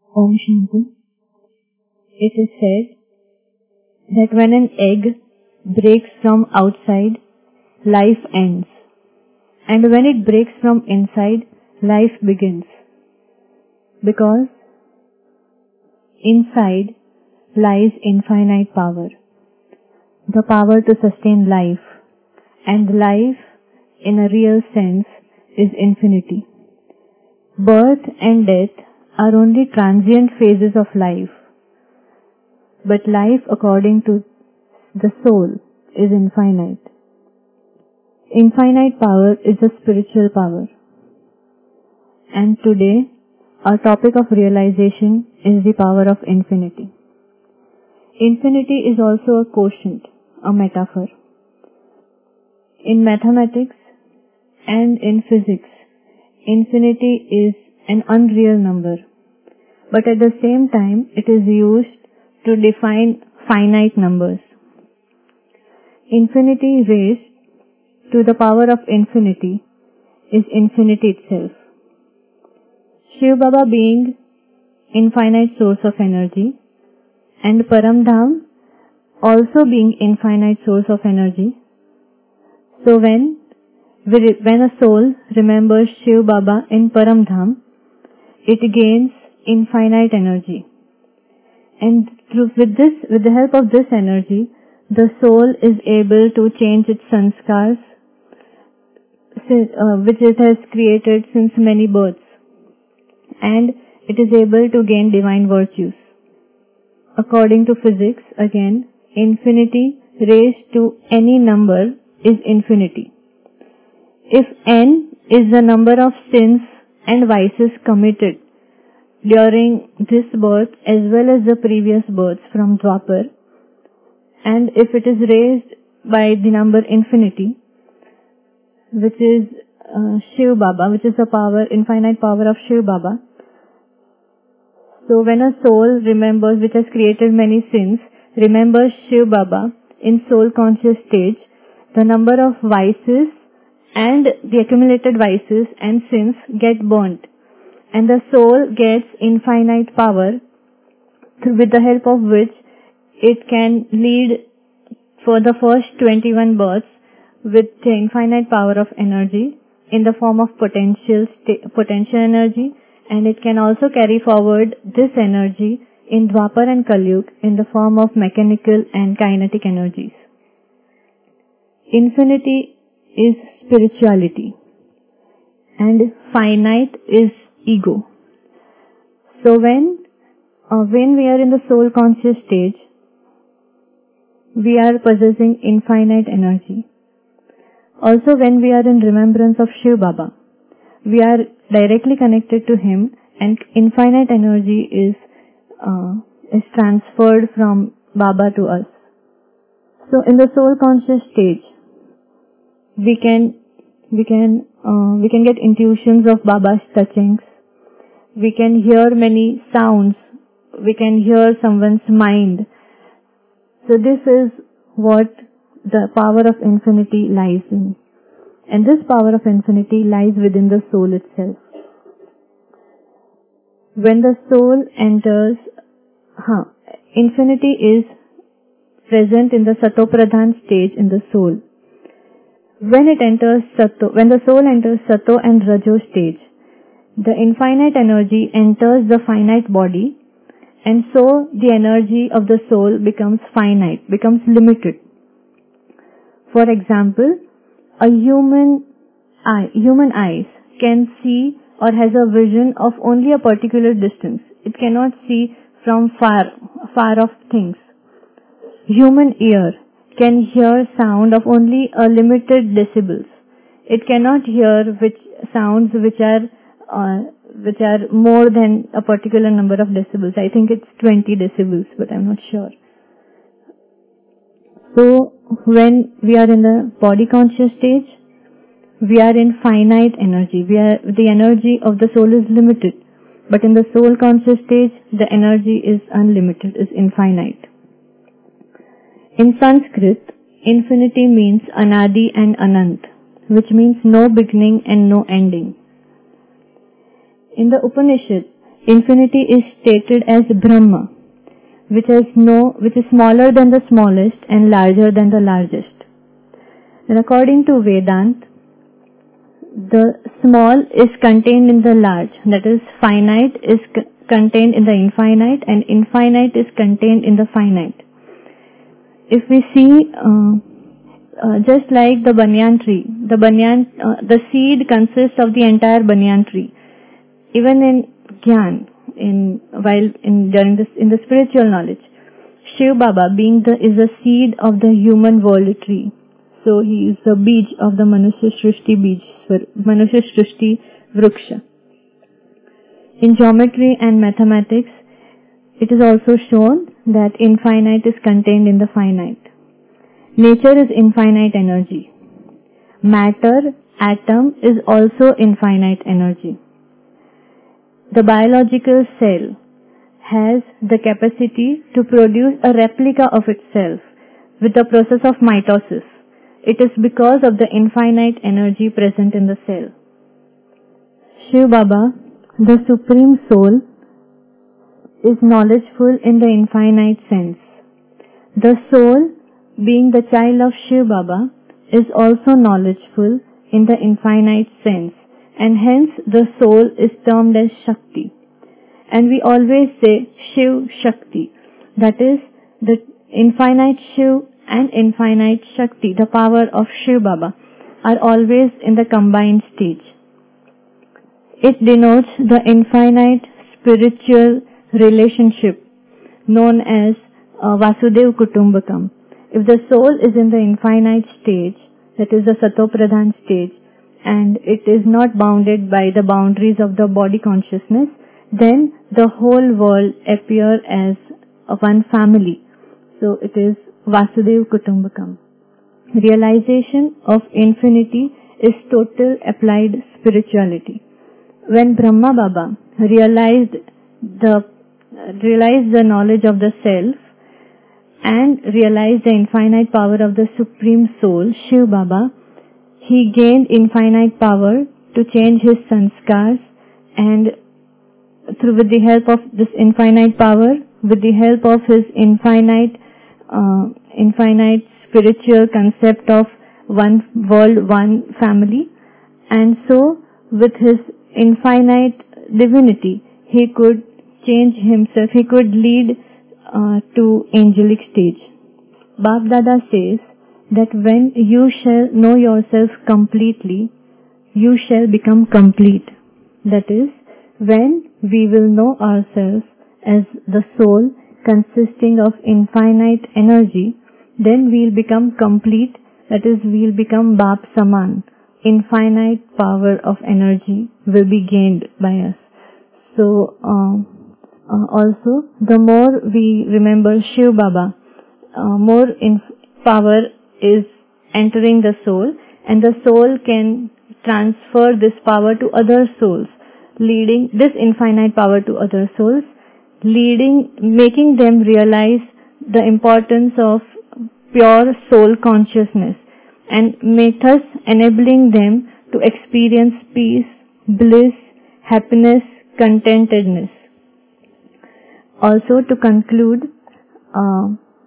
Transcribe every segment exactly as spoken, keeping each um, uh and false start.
Om Shanti. It is said that when an egg breaks from outside, life ends. And when it breaks from inside, life begins. Because inside lies infinite power. The power to sustain life. And life, in a real sense, is infinity. Birth and death are only transient phases of life. But life, according to the soul, is infinite. Infinite power is a spiritual power. And today, our topic of realization is the power of infinity. Infinity is also a quotient, a metaphor. In mathematics and in physics, infinity is an unreal number. But at the same time, it is used to define finite numbers. Infinity raised to the power of infinity is infinity itself. Shiv Baba being infinite source of energy and Paramdham also being infinite source of energy. So when, when a soul remembers Shiv Baba in Paramdham, it gains infinite energy. And through, with this, with the help of this energy, the soul is able to change its sanskars, uh, which it has created since many births. And it is able to gain divine virtues. According to physics, again, infinity raised to any number is infinity. If n is the number of sins and vices committed during this birth as well as the previous births from Dwapar, and if it is raised by the number infinity, which is uh, Shiv Baba, which is the power, infinite power of Shiv Baba. So when a soul remembers, which has created many sins, remembers Shiv Baba in soul conscious stage, the number of vices and the accumulated vices and sins get burnt. And the soul gets infinite power with the help of which it can lead for the first twenty-one births with the infinite power of energy in the form of potential potential energy, and it can also carry forward this energy in Dwapar and Kalyug in the form of mechanical and kinetic energies. Infinity is spirituality and finite is ego. So when uh, when we are in the soul conscious stage, we are possessing infinite energy. Also when we are in remembrance of Shiv Baba, we are directly connected to him and infinite energy is uh, is transferred from Baba to us. So in the soul conscious stage, we can we can uh, we can get intuitions of Baba's touchings. We can hear many sounds. We can hear someone's mind. So this is what the power of infinity lies in. And this power of infinity lies within the soul itself. When the soul enters, huh, infinity is present in the Sato-Pradhan stage in the soul. When it enters Sato, when the soul enters Sato and Rajo stage, the infinite energy enters the finite body, and so the energy of the soul becomes finite, becomes limited. For example, a human eye, human eyes can see or has a vision of only a particular distance. It cannot see from far, far off things. Human ear can hear sound of only a limited decibels. It cannot hear which sounds which are uh, which are more than a particular number of decibels. I think it's twenty decibels, but I'm not sure. So when we are in the body conscious stage, we are in finite energy. We are, the energy of the soul is limited. But in the soul conscious stage, the energy is unlimited, is infinite. In Sanskrit, infinity means Anadi and Anant, which means no beginning and no ending. In the Upanishad, infinity is stated as Brahma, which has no, which is smaller than the smallest and larger than the largest. And according to Vedanta, the small is contained in the large, that is, finite is c- contained in the infinite, and infinite is contained in the finite. If we see, uh, uh, just like the banyan tree, the banyan, uh, the seed consists of the entire banyan tree. Even in Gyan, in while in during this in the spiritual knowledge, Shiv Baba being the is the seed of the human world tree. So he is the beej of the Manushya Shrishti beej, Manushya Shrishti Vriksha. In geometry and mathematics, it is also shown that infinite is contained in the finite. Nature is infinite energy. Matter, atom, is also infinite energy. The biological cell has the capacity to produce a replica of itself with the process of mitosis. It is because of the infinite energy present in the cell. Shiv Baba, the Supreme Soul, is knowledgeful in the infinite sense. The soul, being the child of Shiv Baba, is also knowledgeful in the infinite sense, and hence the soul is termed as Shakti. And we always say Shiv Shakti, that is, the infinite Shiv and infinite Shakti, the power of Shiv Baba, are always in the combined stage. It denotes the infinite spiritual relationship known as uh, Vasudev Kutumbakam. If the soul is in the infinite stage, that is the Satopradhan stage, and it is not bounded by the boundaries of the body consciousness, then the whole world appears as a one family. So it is Vasudev Kutumbakam. Realization of infinity is total applied spirituality. When Brahma Baba realized the realized the knowledge of the self and realized the infinite power of the Supreme Soul, Shiv Baba, he gained infinite power to change his sanskars, and through with the help of this infinite power, with the help of his infinite uh, infinite spiritual concept of one world, one family, and so with his infinite divinity, he could change himself, he could lead uh, to angelic stage. Bab Dada says that when you shall know yourself completely, you shall become complete. That is, when we will know ourselves as the soul consisting of infinite energy, then we'll become complete, that is, we'll become Bab Saman. Infinite power of energy will be gained by us. So, uh, uh, also, the more we remember Shiv Baba, uh, more in power is entering the soul, and the soul can transfer this power to other souls, leading this infinite power to other souls, leading, making them realize the importance of pure soul consciousness, and may thus enabling them to experience peace, bliss, happiness, contentedness. Also, to conclude, uh,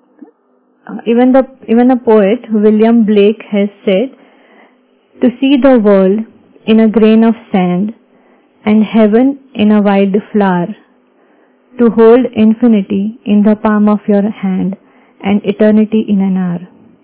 even the even a poet, William Blake, has said, to see the world in a grain of sand and heaven in a wide flower, to hold infinity in the palm of your hand and eternity in an hour.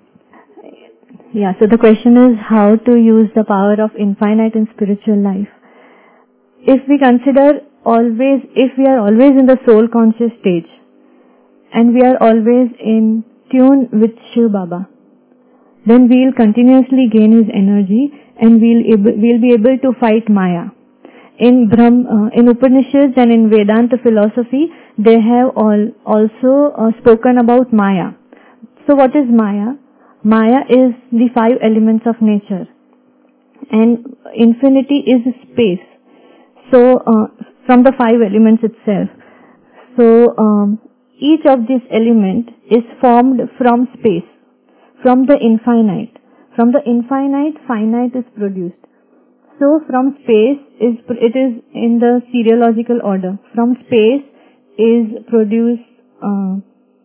Yeah, so the question is how to use the power of infinite in spiritual life. If we consider always, if we are always in the soul conscious stage, and we are always in tune with Shiv Baba, then we will continuously gain his energy, and we'll able, we'll be able to fight Maya. In Brahm, uh, in Upanishads and in Vedanta philosophy, they have all also uh, spoken about Maya. So what is Maya? Maya is the five elements of nature, and infinity is space. So uh, from the five elements itself. So um, each of these elements is formed from space, from the infinite. From the infinite, finite is produced. So from space is, it is in the seriological order. From space is produced uh,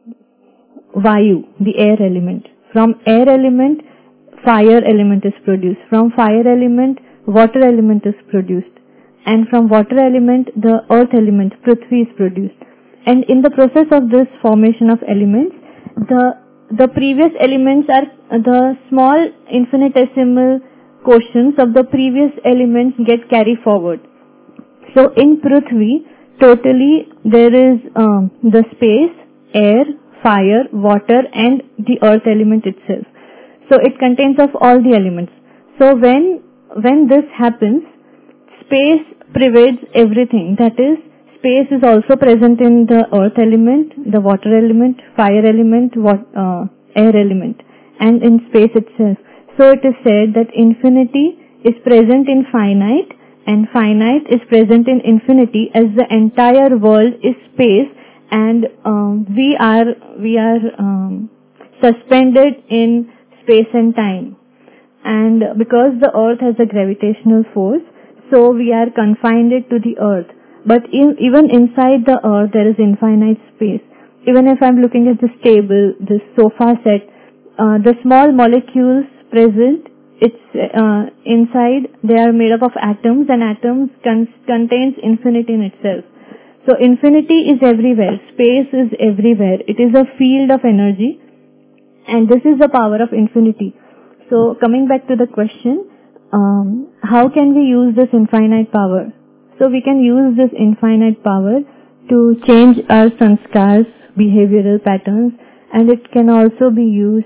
Vayu, the air element. From air element, fire element is produced. From fire element, water element is produced. And from water element, the earth element, Prithvi, is produced. And in the process of this formation of elements, the the previous elements are the small infinitesimal quotients of the previous elements get carried forward. So in Prithvi, totally there is um, the space, air, fire, water and the earth element itself. So it contains of all the elements. So when when this happens, space pervades everything. That is, space is also present in the earth element, the water element, fire element, what, uh, air element, and in space itself. So it is said that infinity is present in finite, and finite is present in infinity, as the entire world is space, and um, we are we are um, suspended in space and time. And because the earth has a gravitational force, so we are confined to the earth. But in, even inside the earth, there is infinite space. Even if I'm looking at this table, this sofa set, uh, the small molecules present, it's uh, inside, they are made up of atoms, and atoms con- contains infinity in itself. So infinity is everywhere. Space is everywhere. It is a field of energy, and this is the power of infinity. So coming back to the question, um, how can we use this infinite power? So we can use this infinite power to change our sanskars, behavioral patterns, and it can also be used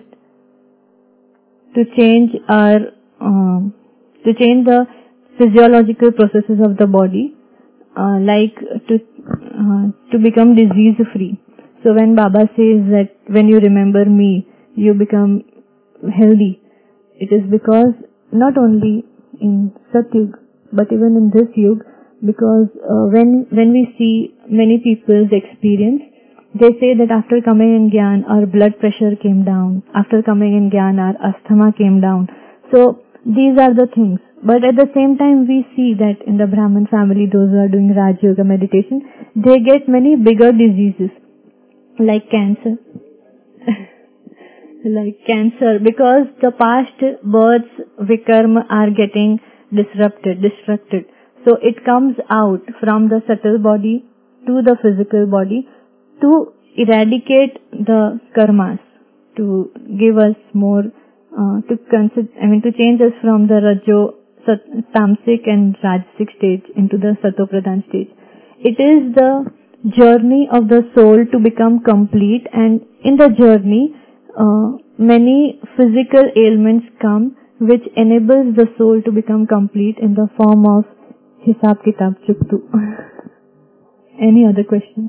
to change our, um, to change the physiological processes of the body, uh, like to, uh, to become disease free. So when Baba says that when you remember me, you become healthy, it is because not only in Satyug, but even in this Yug, because uh, when when we see many people's experience, they say that after coming in Gyan, our blood pressure came down. After coming in Gyan, our asthma came down. So these are the things. But at the same time, we see that in the Brahmin family, those who are doing Raj Yoga meditation, they get many bigger diseases, like cancer. like cancer, because the past births, vikarma, are getting disrupted, destructed. So it comes out from the subtle body to the physical body to eradicate the karmas, to give us more, uh, to consider, I mean to change us from the rajo, sat, tamasic and rajasic stage into the satopradhan stage. It is the journey of the soul to become complete, and in the journey, uh, many physical ailments come which enables the soul to become complete in the form of Hisab Kitab Chuktu. Any other questions?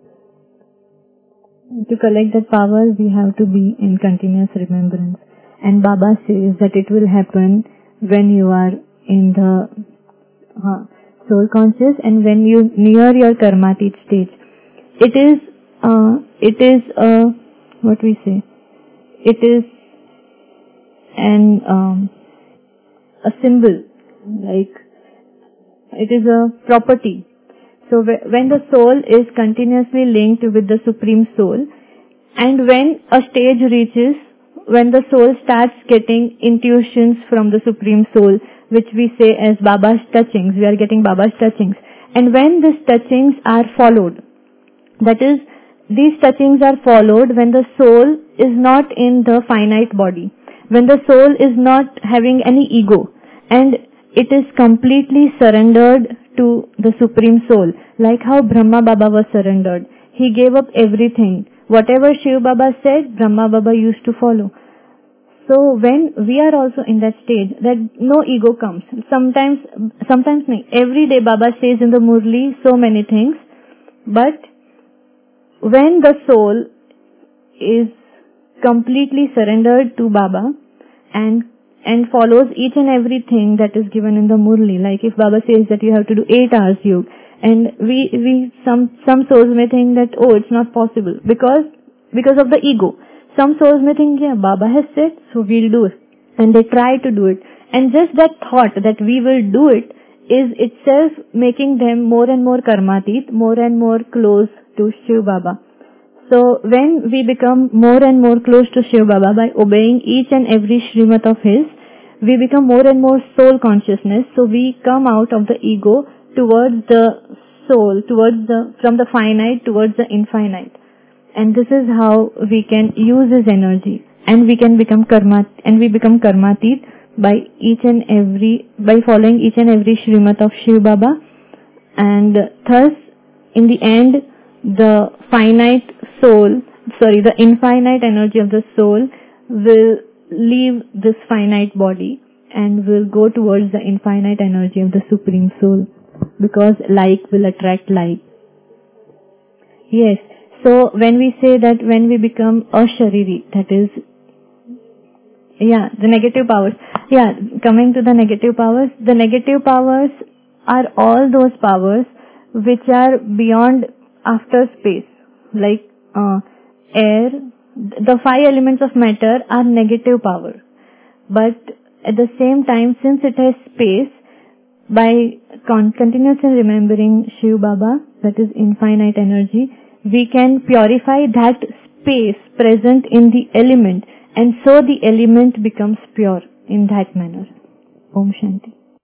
To collect that power, we have to be in continuous remembrance. And Baba says that it will happen when you are in the uh, soul conscious and when you near your karmatit stage. It is, uh, it is a, what we say, it is an, um, a symbol, like, it is a property. So when the soul is continuously linked with the Supreme Soul, and when a stage reaches, when the soul starts getting intuitions from the Supreme Soul, which we say as Baba's touchings, we are getting Baba's touchings. And when these touchings are followed, that is, these touchings are followed when the soul is not in the finite body, when the soul is not having any ego, and it is completely surrendered to the Supreme Soul, like how Brahma Baba was surrendered. He gave up everything. Whatever Shiv Baba said, Brahma Baba used to follow. So when we are also in that stage, that no ego comes. Sometimes, sometimes no. Every day Baba says in the Murli so many things, but when the soul is completely surrendered to Baba and and follows each and everything that is given in the Murli. Like if Baba says that you have to do eight hours yoga, and we, we, some, some souls may think that, oh, it's not possible, because, because of the ego. Some souls may think, yeah, Baba has said, so we'll do it. And they try to do it. And just that thought that we will do it is itself making them more and more karmatit, more and more close to Shiv Baba. So when we become more and more close to Shiv Baba by obeying each and every Shrimat of his, we become more and more soul consciousness. So we come out of the ego towards the soul, towards the, from the finite towards the infinite. And this is how we can use his energy, and we can become karma, and we become karmatit by each and every, by following each and every Shrimat of Shiv Baba. And thus, in the end, the finite soul, sorry, the infinite energy of the soul will leave this finite body and will go towards the infinite energy of the Supreme Soul, because like will attract like. Yes, so when we say that when we become ashariri, that is, yeah, the negative powers. Yeah, coming to the negative powers, the negative powers are all those powers which are beyond after space, like uh, air. The five elements of matter are negative power. But at the same time, since it has space, by con- continuously remembering Shiv Baba, that is infinite energy, we can purify that space present in the element, and so the element becomes pure in that manner. Om Shanti.